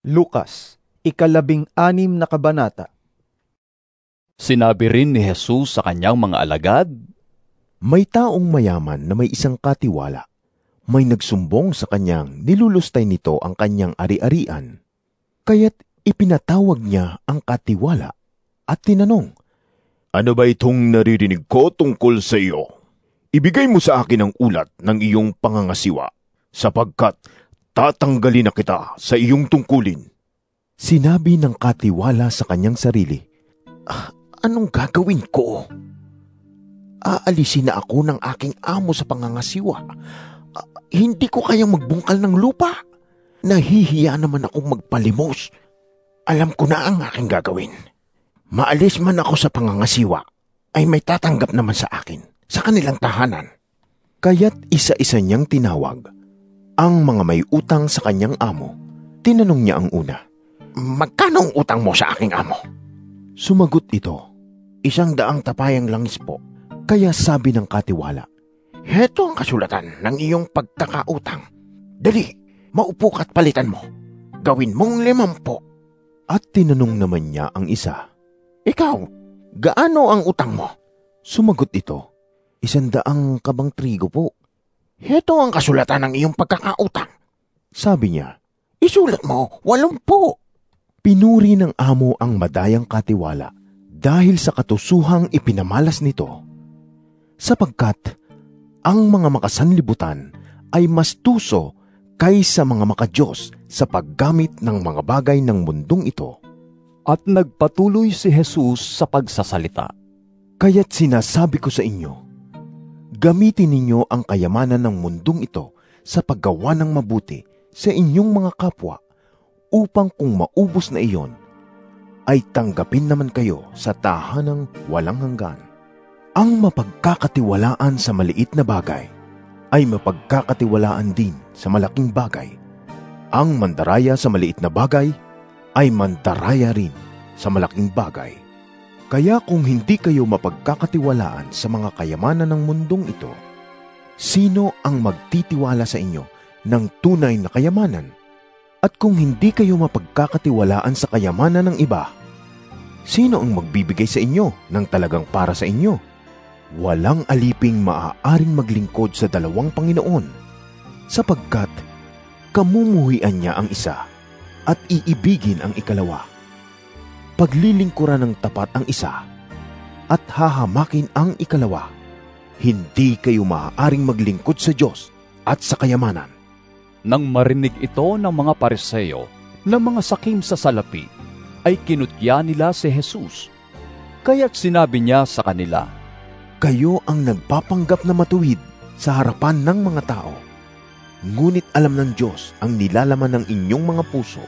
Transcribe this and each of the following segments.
Lucas, 16 na kabanata. Sinabi rin ni Jesus sa kanyang mga alagad, May taong mayaman na may isang katiwala. May nagsumbong sa kanyang nilulustay nito ang kanyang ari-arian. Kaya't ipinatawag niya ang katiwala at tinanong, Ano ba itong naririnig ko tungkol sa iyo? Ibigay mo sa akin ang ulat ng iyong pangangasiwa, sapagkat tatanggalin na kita sa iyong tungkulin. Sinabi ng katiwala sa kanyang sarili, Anong gagawin ko? Aalisin na ako ng aking amo sa pangangasiwa. Hindi ko kayang magbungkal ng lupa. Nahihiya naman akong magpalimos. Alam ko na ang aking gagawin. Maalis man ako sa pangangasiwa, ay may tatanggap naman sa akin, sa kanilang tahanan. Kaya't isa-isa niyang tinawag ang mga may utang sa kanyang amo. Tinanong niya ang una, Magkano ang utang mo sa aking amo? Sumagot ito, 100 tapayang langis po. Kaya sabi ng katiwala, Heto ang kasulatan ng iyong pagkakautang. Dali, maupo ka't palitan mo. Gawin mong 50. At tinanong naman niya ang isa, Ikaw, gaano ang utang mo? Sumagot ito, 100 kabang trigo po. Heto ang kasulatan ng iyong pagkakautang. Sabi niya, Isulat mo 80. Pinuri ng amo ang madayang katiwala dahil sa katusuhang ipinamalas nito, sapagkat ang mga makasanlibutan ay mas tuso kaysa mga makadiyos sa paggamit ng mga bagay ng mundong ito. at nagpatuloy si Jesus sa pagsasalita. Kaya't sinasabi ko sa inyo, gamitin ninyo ang kayamanan ng mundong ito sa paggawa ng mabuti sa inyong mga kapwa, upang kung maubos na iyon, ay tanggapin naman kayo sa tahanang walang hanggan. Ang mapagkakatiwalaan sa maliit na bagay ay mapagkakatiwalaan din sa malaking bagay. Ang mandaraya sa maliit na bagay ay mandaraya rin sa malaking bagay. Kaya kung hindi kayo mapagkakatiwalaan sa mga kayamanan ng mundong ito, sino ang magtitiwala sa inyo ng tunay na kayamanan? At kung hindi kayo mapagkakatiwalaan sa kayamanan ng iba, sino ang magbibigay sa inyo ng talagang para sa inyo? Walang aliping maaaring maglingkod sa dalawang Panginoon, sapagkat kamumuhian niya ang isa at iibigin ang ikalawa. Paglilingkuran ng tapat ang isa at hahamakin ang ikalawa. Hindi kayo maaaring maglingkod sa Diyos at sa kayamanan. Nang marinig ito ng mga Pariseo na mga sakim sa salapi, ay kinutya nila si Jesus. Kaya't sinabi niya sa kanila, Kayo ang nagpapanggap na matuwid sa harapan ng mga tao, ngunit alam ng Diyos ang nilalaman ng inyong mga puso,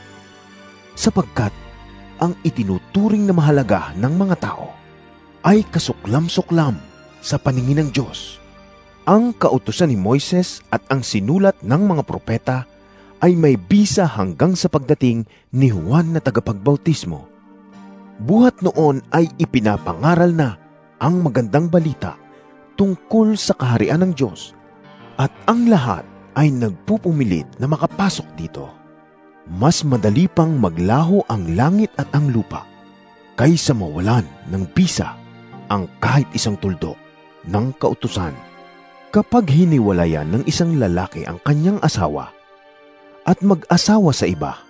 sapagkat ang itinuturing na mahalaga ng mga tao ay kasuklam-suklam sa paningin ng Diyos. Ang kautusan ni Moises at ang sinulat ng mga propeta ay may bisa hanggang sa pagdating ni Juan na tagapagbautismo. Buhat noon ay ipinapangaral na ang magandang balita tungkol sa kaharian ng Diyos, at ang lahat ay nagpupumilit na makapasok dito. Mas madali pang maglaho ang langit at ang lupa kaysa mawalan ng bisa ang kahit isang tuldok ng kautusan. Kapag hiniwalayan ng isang lalaki ang kanyang asawa at mag-asawa sa iba,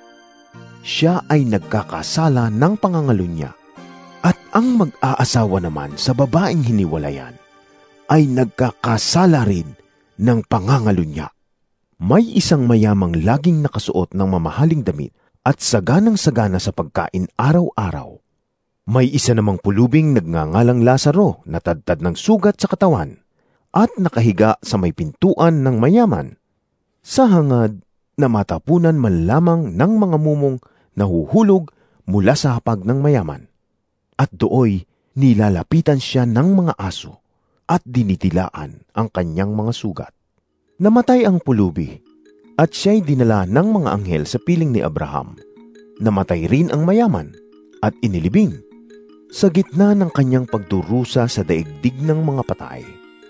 siya ay nagkakasala ng pangangalunya, at ang mag-aasawa naman sa babaeng hiniwalayan ay nagkakasala rin ng pangangalunya. May isang mayamang laging nakasuot ng mamahaling damit at saganang-sagana sa pagkain araw-araw. May isa namang pulubing nagngangalang Lazaro na tadtad ng sugat sa katawan at nakahiga sa may pintuan ng mayaman, sa hangad na matapunan man lamang ng mga mumong nahuhulog mula sa hapag ng mayaman. At dooy nilalapitan siya ng mga aso at dinitilaan ang kanyang mga sugat. Namatay ang pulubi at siya'y dinala ng mga anghel sa piling ni Abraham. Namatay rin ang mayaman at inilibing sa gitna ng kanyang pagdurusa sa daigdig ng mga patay.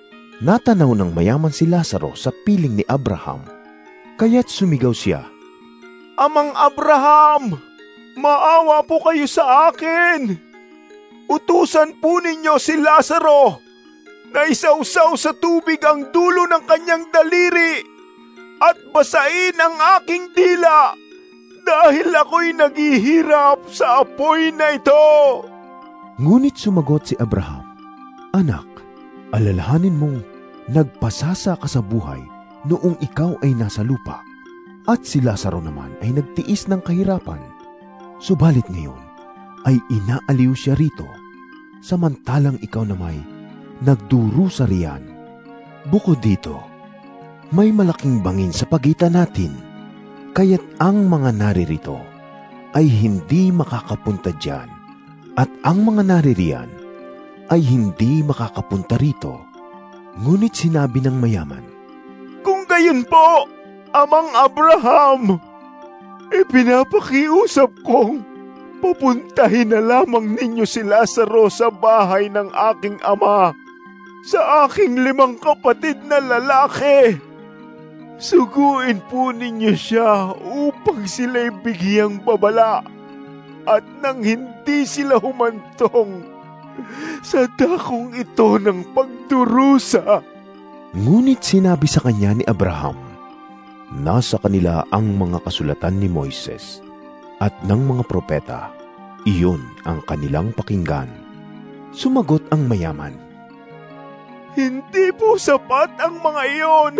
Natanaw ng mayaman si Lazaro sa piling ni Abraham, kaya't sumigaw siya, Amang Abraham, maawa po kayo sa akin. Utusan po ninyo si Lazaro na isausaw sa tubig ang dulo ng kanyang daliri at basain ang aking dila dahil ako'y naghihirap sa apoy na ito. Ngunit sumagot si Abraham, Anak, alalahanin mong nagpasasa ka sa buhay noong ikaw ay nasa lupa, at si Lazaro naman ay nagtiis ng kahirapan. Subalit ngayon ay inaaliw siya rito, samantalang ikaw namay nagdurusa riyan. Bukod dito, may malaking bangin sa pagitan natin, kaya't ang mga naririto ay hindi makakapunta diyan, at ang mga naririyan ay hindi makakapunta rito. Ngunit sinabi ng mayaman, Kung gayon po, Amang Abraham, ipinapakiusap kong papuntahin na lamang ninyo si Lazaro sa bahay ng aking ama, sa aking 5 kapatid na lalaki. Suguin po ninyo siya upang sila'y bigyang babala, at nang hindi sila humantong sa dakong ito ng pagdurusa. Ngunit sinabi sa kanya ni Abraham, nasa kanila ang mga kasulatan ni Moises at ng mga propeta, iyon ang kanilang pakinggan. Sumagot ang mayaman, Hindi po sapat ang mga iyon.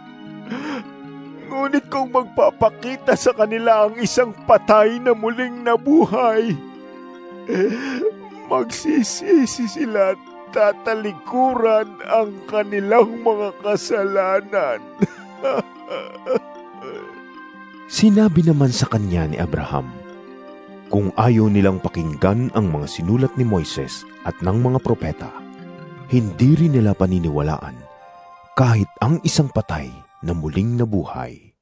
Ngunit kung magpapakita sa kanila ang isang patay na muling nabuhay, magsisisi sila at tatalikuran ang kanilang mga kasalanan. Sinabi naman sa kanya ni Abraham, kung ayaw nilang pakinggan ang mga sinulat ni Moises at ng mga propeta, hindi rin nila paniniwalaan kahit ang isang patay na muling nabuhay.